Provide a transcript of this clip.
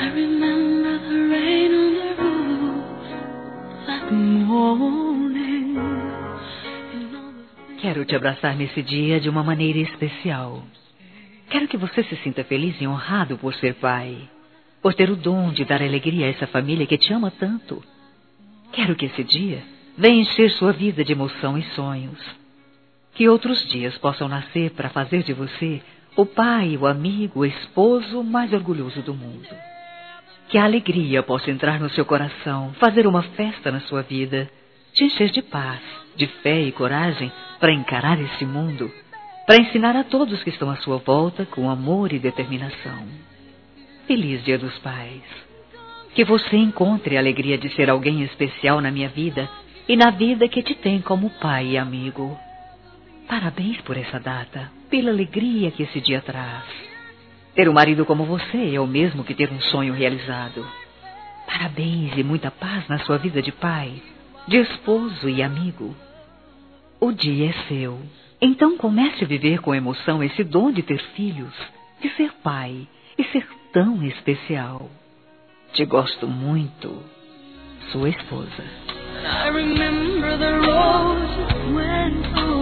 remember the rain on the roof that morning. Quero te abraçar nesse dia de uma maneira especial. Quero que você se sinta feliz e honrado por ser pai, por ter o dom de dar alegria a essa família que te ama tanto. Quero que esse dia venha encher sua vida de emoção e sonhos. Que outros dias possam nascer para fazer de você o pai, o amigo, o esposo mais orgulhoso do mundo. Que a alegria possa entrar no seu coração, fazer uma festa na sua vida, te encher de paz, de fé e coragem para encarar esse mundo, para ensinar a todos que estão à sua volta com amor e determinação. Feliz Dia dos Pais. Que você encontre a alegria de ser alguém especial na minha vida e na vida que te tem como pai e amigo. Parabéns por essa data, pela alegria que esse dia traz. Ter um marido como você é o mesmo que ter um sonho realizado. Parabéns e muita paz na sua vida de pai, de esposo e amigo. O dia é seu. Então comece a viver com emoção esse dom de ter filhos, de ser pai e ser tão especial. Te gosto muito, sua esposa. I remember the roses went away.